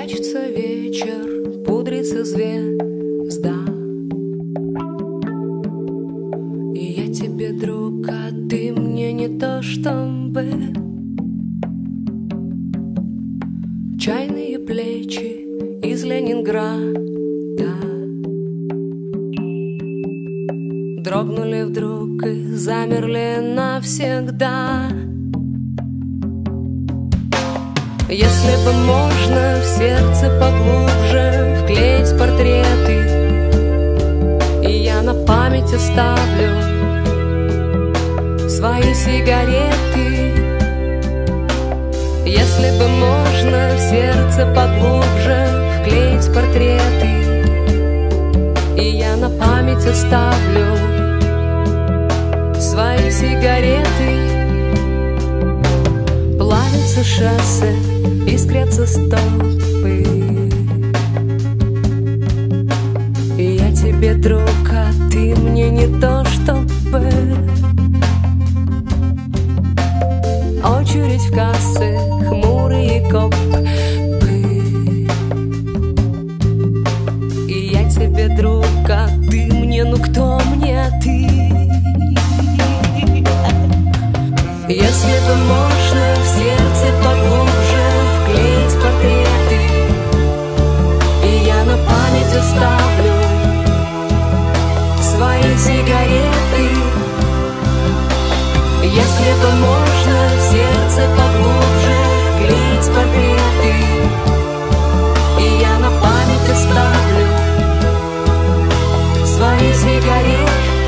Прячется вечер, пудрится звезда, и я тебе друг, а ты мне не то чтобы. Чайные плечи из Ленинграда дрогнули вдруг и замерли навсегда. Если бы можно в сердце поглубже вклеить портреты, и я на память оставлю свои сигареты. Если бы можно в сердце поглубже вклеить портреты, и я на память оставлю свои сигареты. Плавятся шоссе, искрятся столбы, и я тебе друг, а ты мне не то чтобы. Очередь в кассы, хмурые копы, и я тебе друг, а ты мне, ну кто мне ты? Если бы можно в сердце поглубже вклеить портреты, и я на память оставлю свои сигареты. Если бы можно в сердце поглубже вклеить портреты, и я на память оставлю свои сигареты.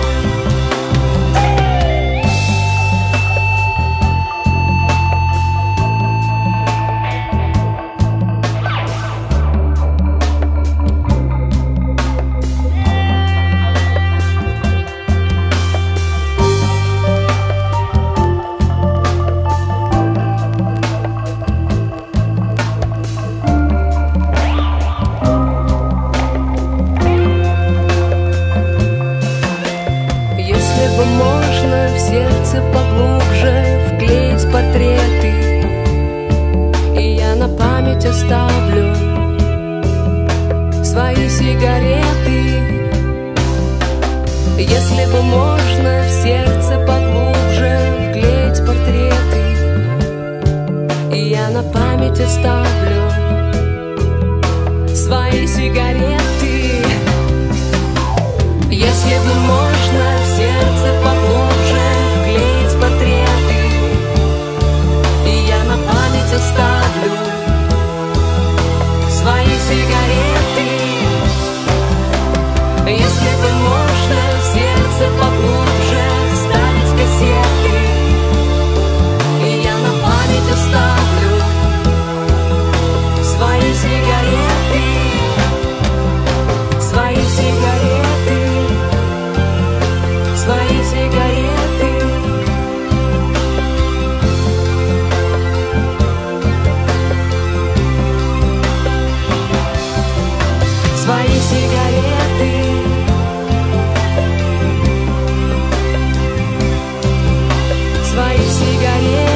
Можно в сердце поглубже вклеить портреты, и я на память оставлю свои сигареты. Если бы можно в сердце поглубже вклеить портреты, и я на память оставлю свои сигареты. Если бы можно в сердце поглубже вклеить портреты, и я на память оставлю свои сигареты. Если бы можно в сердце поглубже вставить кассеты, и я на память оставлю свои сигареты, свои сигареты, свои сигареты. Свои сигареты. Свои сигареты.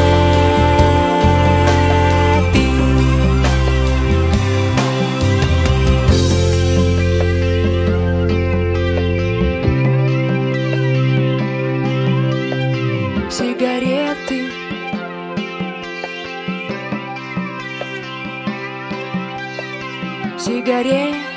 Сигареты. Сигареты.